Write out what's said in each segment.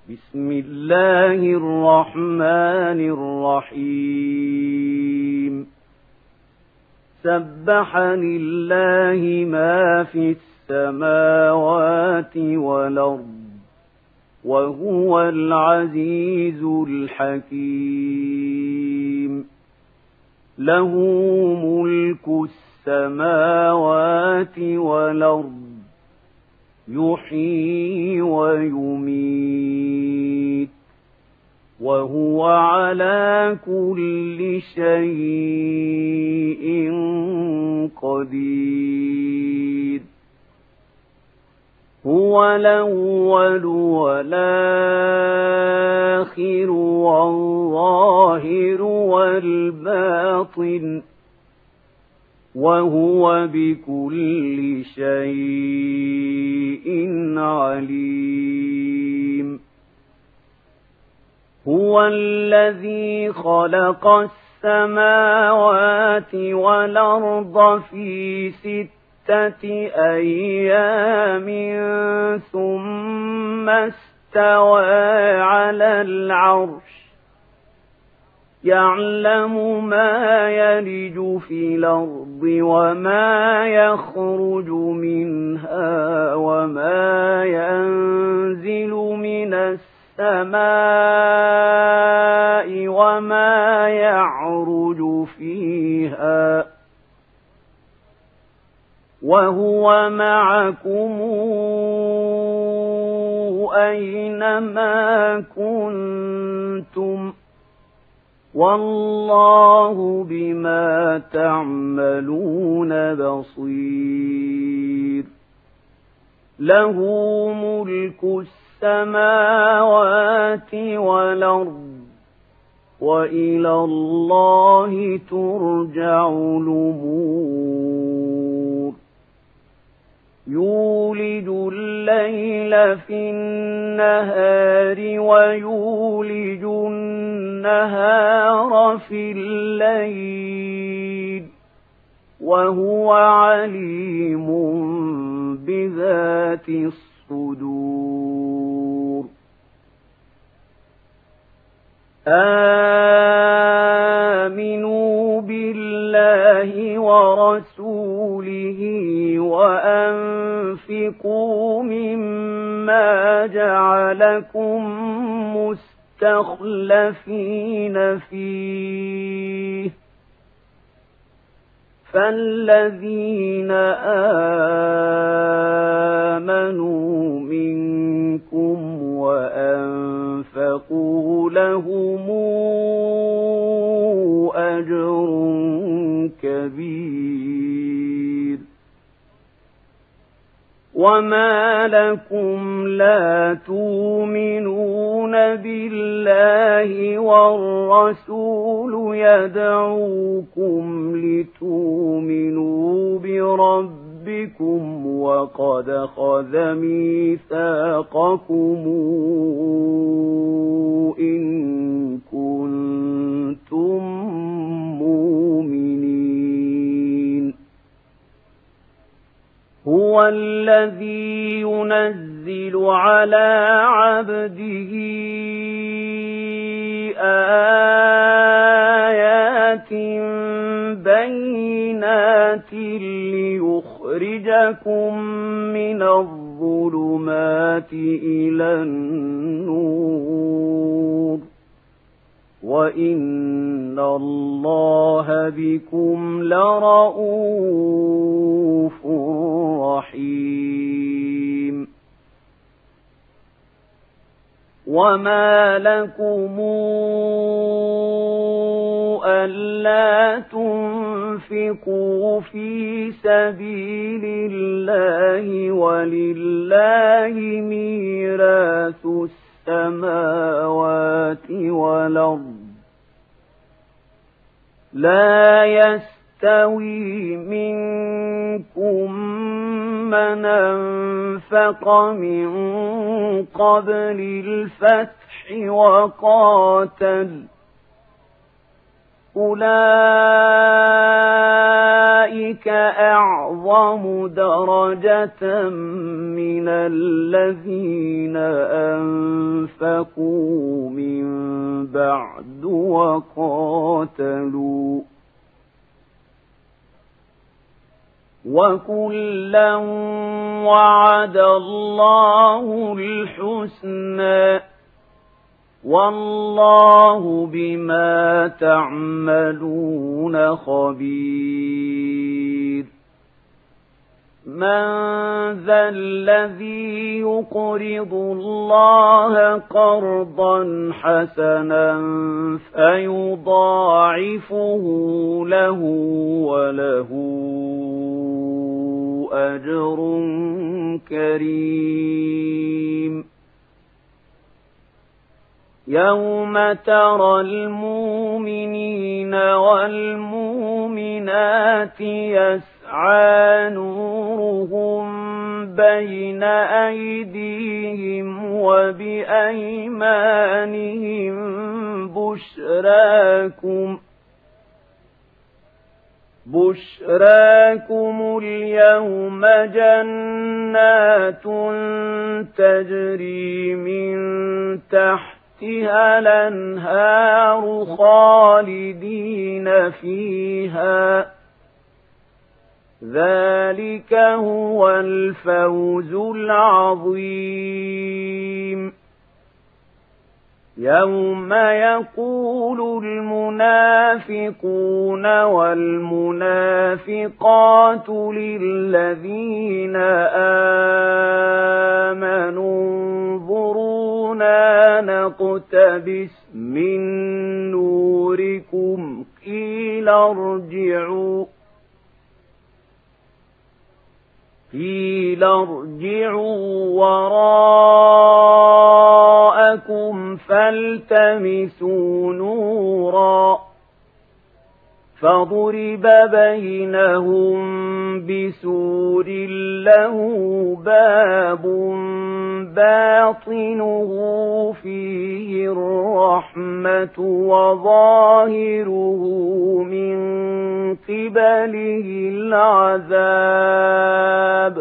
بسم الله الرحمن الرحيم سبح لله ما في السماوات والأرض وهو العزيز الحكيم له ملك السماوات والأرض يحيي ويميت وهو على كل شيء قدير هو الأول والآخر والظاهر والباطن وهو بكل شيء عليم هو الذي خلق السماوات والأرض في 6 أيام ثم استوى على العرش يعلم ما يلج في الأرض وما يخرج منها وما ينزل من السماء وما يعرج فيها وهو معكم أينما كنتم والله بما تعملون بصير له ملك السماوات والأرض وإلى الله ترجع الأمور يولج الليل في النهار ويولج النهار في الليل وهو عليم بذات الصدور آمنوا بالله ورسوله وأنفقوا مما جعلكم مستخلفين فيه فالذين آمنوا منكم وأنفقوا لهم أجر كبير وما لكم لا تؤمنون بالله والرسول يدعوكم لتؤمنوا بربكم وقد أخذ ميثاقكم إن كنتم مؤمنين هو الذي ينزل على عبده آيات بينات ليخرجكم من الظلمات إلى النور وإن الله بكم لرءوف رحيم وما لكم ألا تنفقوا في سبيل الله ولله ميراث السماوات والأرض لا يستوي منكم من أنفق من قبل الفتح وقاتل أولئك أعظم درجة من الذين أنفقوا من بعد وقاتلوا وكلا وعد الله الحسنى والله بما تعملون خبير من ذا الذي يقرض الله قرضا حسنا فيضاعفه له وله أجر كريم يوم ترى المؤمنين والمؤمنات يسعى نورهم بين أيديهم وبأيمانهم بشراكم اليوم جنات تجري من تحتها الأنهار خالدين فيها ذلك هو الفوز العظيم يوم يقول المنافقون والمنافقات للذين آمنوا انظرونا نقتبس من نوركم قيل ارجعوا وراءكم فالتمسوا نورا فضرب بينهم بسور له باب باطنه فيه الرحمة وظاهره من قبله العذاب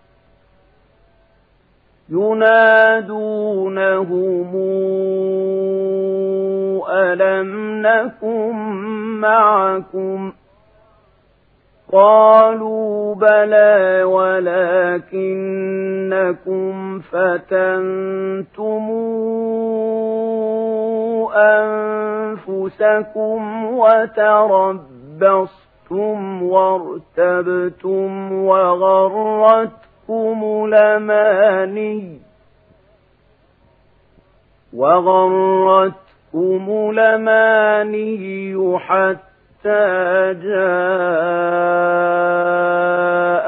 ينادونهم ألم نكن معكم قالوا بلى ولكنكم فتنتم أنفسكم وتربصتم وارتبتم وغرتكم الأماني حتى جاء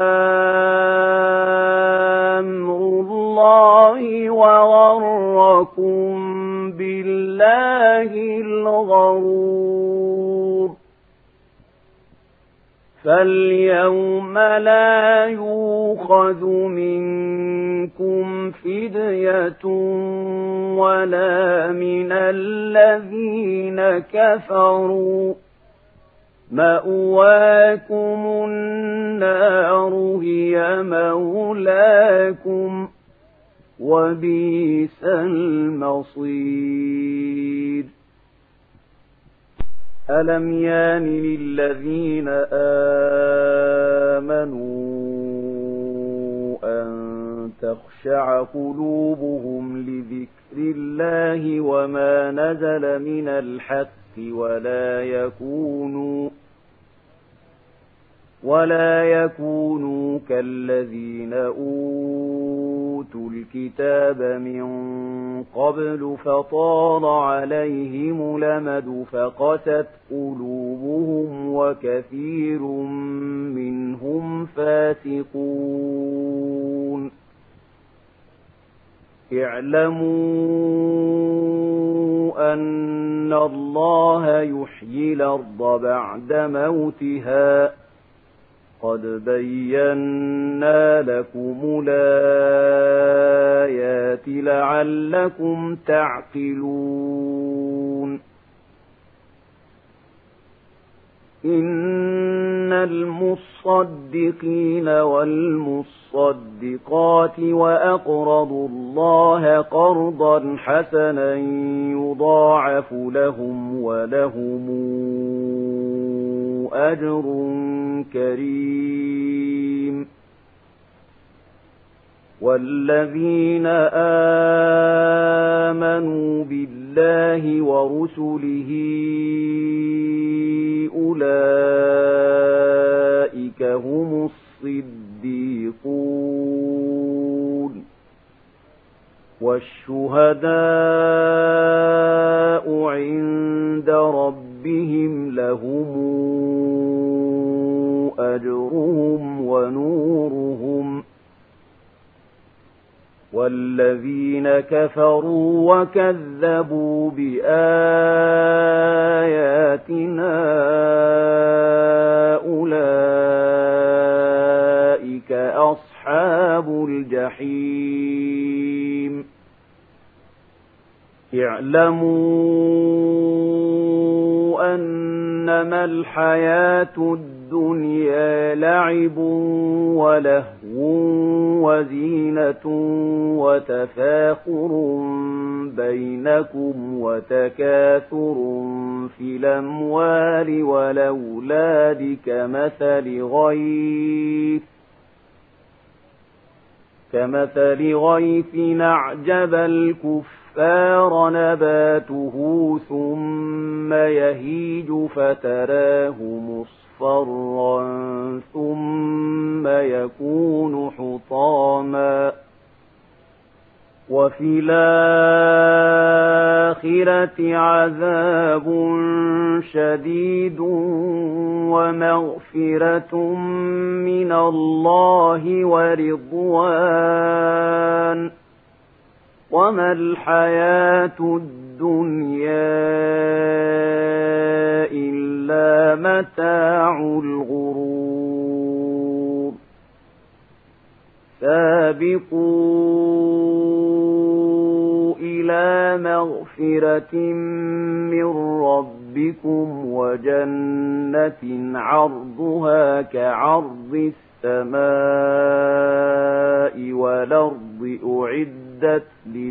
أمر الله وغركم بالله الغرور فاليوم لا يؤخذ منكم فدية ولا من الذين كفروا مأواكم النار هي مولاكم وبئس المصير ألم يان للذين آمنوا أن تخشع قلوبهم لذكر الله وما نزل من الحق ولا يكونوا كالذين أوتوا الكتاب من قبل فطال عليهم الأمد فقست قلوبهم وكثير منهم فاسقون اعلموا أن الله يحيي الأرض بعد موتها قد بينا لكم الآيات لعلكم تعقلون إن المصدقين والمصدقات وأقرضوا الله قرضا حسنا يضاعف لهم ولهم أجر كريم والذين آمنوا بالله ورسله أولئك هم الصديقون والشهداء عند ربهم لهم أجرهم ونورهم والذين كفروا وكذبوا بآياتنا أولئك أصحاب الجحيم اعلموا أنما الحياة الدنيا لعب ولهو وزينة وتفاخر بينكم وتكاثر في الأموال والأولاد كمثل غيث أعجب الكفار نباته ثم يهيج فتراه مصفرا ثم يكون حطاما وفي الآخرة عذاب شديد ومغفرة من الله ورضوان وما الحياة الدنيا إلا متاع الغرور سابقوا إلى مغفرة من ربكم وجنة عرضها كعرض السماء والأرض أعدت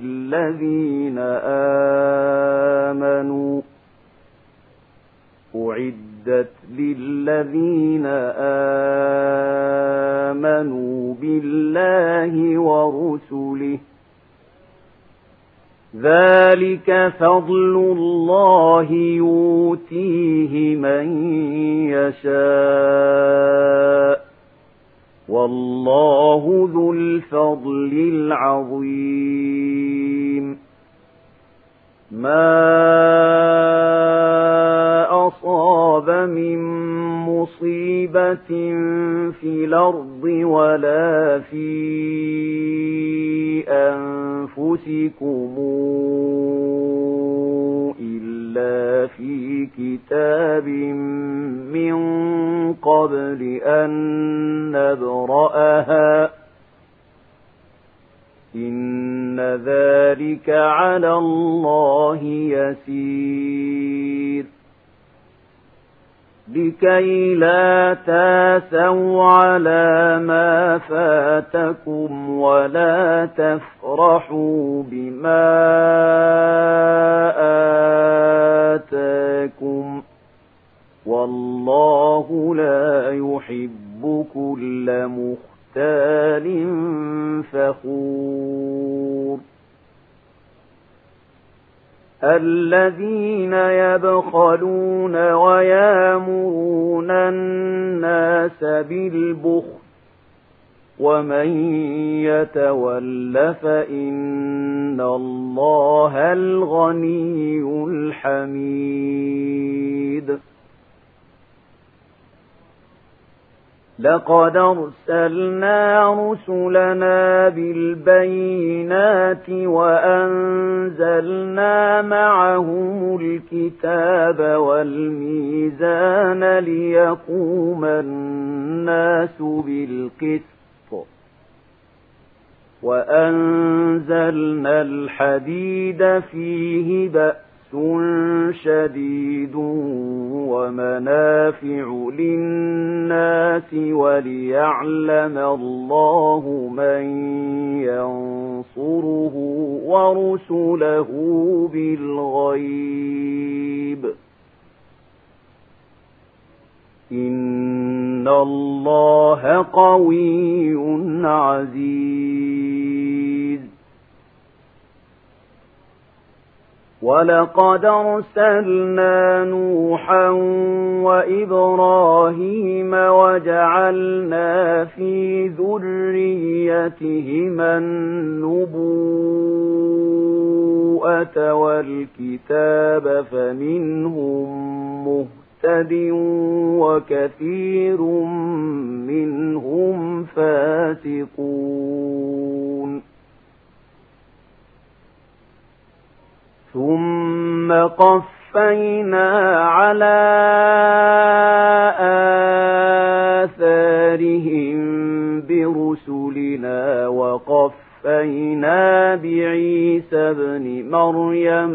للذين آمنوا بالله ورسله ذلك فضل الله يؤتيه من يشاء والله ذو الفضل العظيم ما أصاب من مصيبة في الأرض ولا في أنفسكم إلا في كتاب من قبل أن نبرأها إن ذلك على الله يسير لكي لا تاسوا على ما فاتكم ولا تفرحوا بما آتاكم والله لا يحب كل مختال فخور الذين يبخلون ويامرون الناس بالبخل ومن يتول فإن الله الغني الحميد لقد أرسلنا رسلنا بالبينات وأنزلنا معهم الكتاب والميزان ليقوم الناس بالقسط وأنزلنا الحديد فيه بأس شديد ومنافع للناس وليعلم الله من ينصره ورسله بالغيب إن الله قوي عزيز ولقد أرسلنا نوحا وإبراهيم وجعلنا في ذريتهما النبوءة والكتاب فمنهم مهتد وكثير منهم فاسقون ثم قفينا على آثارهم برسلنا وقفينا بعيسى ابن مريم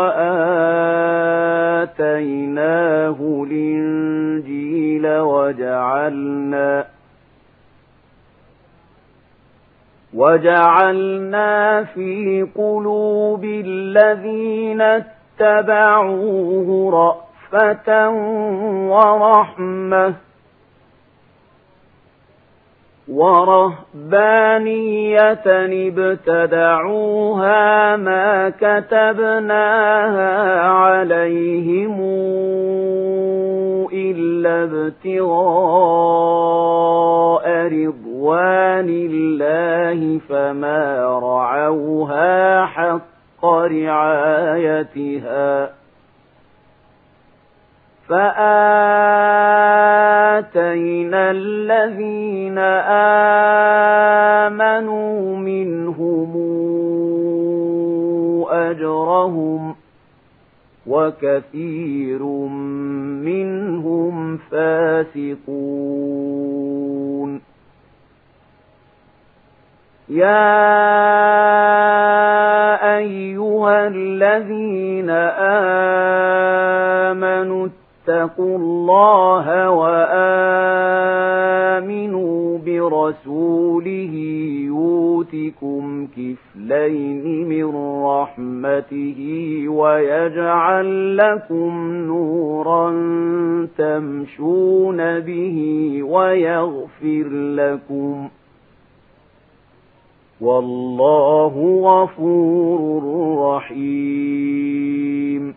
وآتيناه الإنجيل وجعلنا في قلوب الذين اتبعوه رأفة ورهبانية ابتدعوها ما كتبناها عليهم إلا ابتغاء رضوان الله فما رعوها حق رعايتها فآتينا الذين آمنوا منهم أجرهم وكثير منهم فاسقون يا أيها الذين آمنوا اتقوا الله وآمنوا برسوله يؤتكم كفلين من رحمته ويجعل لكم نورا تمشون به ويغفر لكم والله غفور رحيم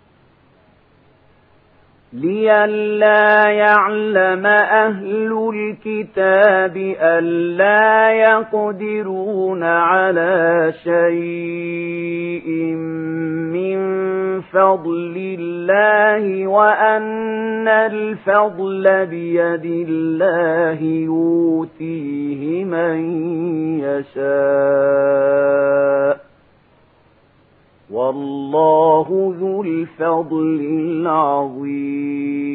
لئلا يعلم أهل الكتاب ألا يقدرون على شيء من فضل الله وأن الفضل بيد الله يؤتيه من يشاء والله ذو الفضل العظيم